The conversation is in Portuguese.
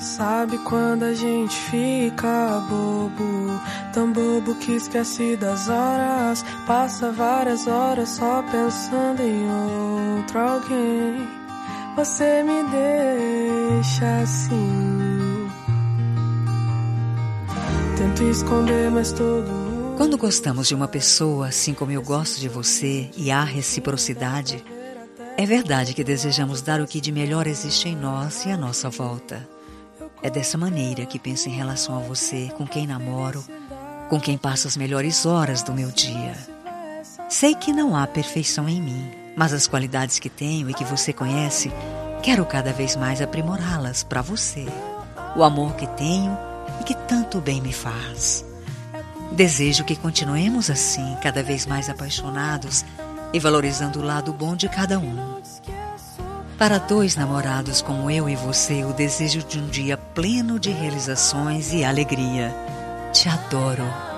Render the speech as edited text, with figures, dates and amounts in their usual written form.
Sabe quando a gente fica bobo, tão bobo que esquece das horas, passa várias horas só pensando em outro alguém. Você me deixa assim, tento esconder, mas todo mundo... Quando gostamos de uma pessoa, assim como eu gosto de você, e há reciprocidade, é verdade que desejamos dar o que de melhor existe em nós e à nossa volta. É dessa maneira que penso em relação a você, com quem namoro, com quem passo as melhores horas do meu dia. Sei que não há perfeição em mim, mas as qualidades que tenho e que você conhece, quero cada vez mais aprimorá-las para você. O amor que tenho e que tanto bem me faz. Desejo que continuemos assim, cada vez mais apaixonados e valorizando o lado bom de cada um. Para dois namorados como eu e você, o desejo de um dia pleno de realizações e alegria. Te adoro.